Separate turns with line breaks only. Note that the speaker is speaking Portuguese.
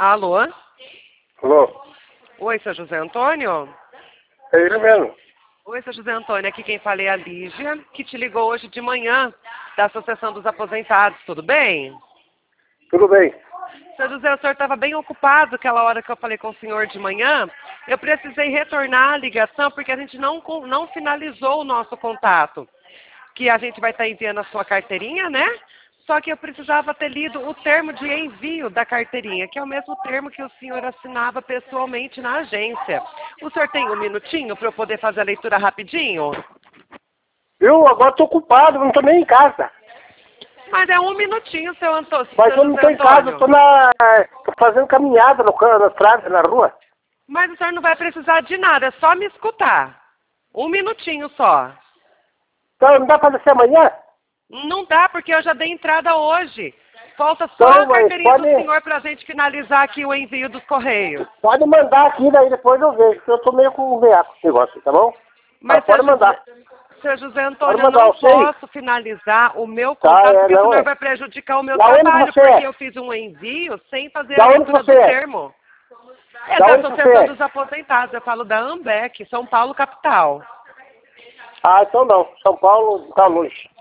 Alô?
Alô?
Oi, seu José Antônio?
É ele mesmo.
Oi, seu José Antônio. Aqui quem fala é a Lígia, que te ligou hoje de manhã da Associação dos Aposentados. Tudo bem?
Tudo bem.
Seu José, o senhor estava bem ocupado aquela hora que eu falei com o senhor de manhã. Eu precisei retornar a ligação porque a gente não finalizou o nosso contato. Que a gente vai estar enviando a sua carteirinha, né? Só que eu precisava ter lido o termo de envio da carteirinha, que é o mesmo termo que o senhor assinava pessoalmente na agência. O senhor tem um minutinho para eu poder fazer a leitura rapidinho?
Eu agora estou ocupado, não estou nem em casa.
Mas é um minutinho, seu Antônio.
Mas eu não estou em casa, estou fazendo caminhada na estrada, na rua.
Mas o senhor não vai precisar de nada, é só me escutar. Um minutinho só.
Então, não dá para fazer amanhã?
Não dá, porque eu já dei entrada hoje. Falta só
Então,
a carteirinha
pode,
do senhor para a gente finalizar aqui o envio dos correios.
pode mandar aqui, daí depois eu vejo, porque eu estou meio com um veaco esse negócio, tá bom?
Mas,
pode mandar.
Seu José Antônio, eu
Pode mandar,
não
eu sei.
posso finalizar o meu contato, porque
não,
senão vai prejudicar o meu
Da onde
trabalho,
você é?
porque eu fiz um envio sem fazer
Da
a
onde
leitura
você
do
é?
termo. É
Da
da
onde você
Associação
é?
dos Aposentados, eu falo da AMBEC, São Paulo, capital.
Ah, então não. São Paulo está longe.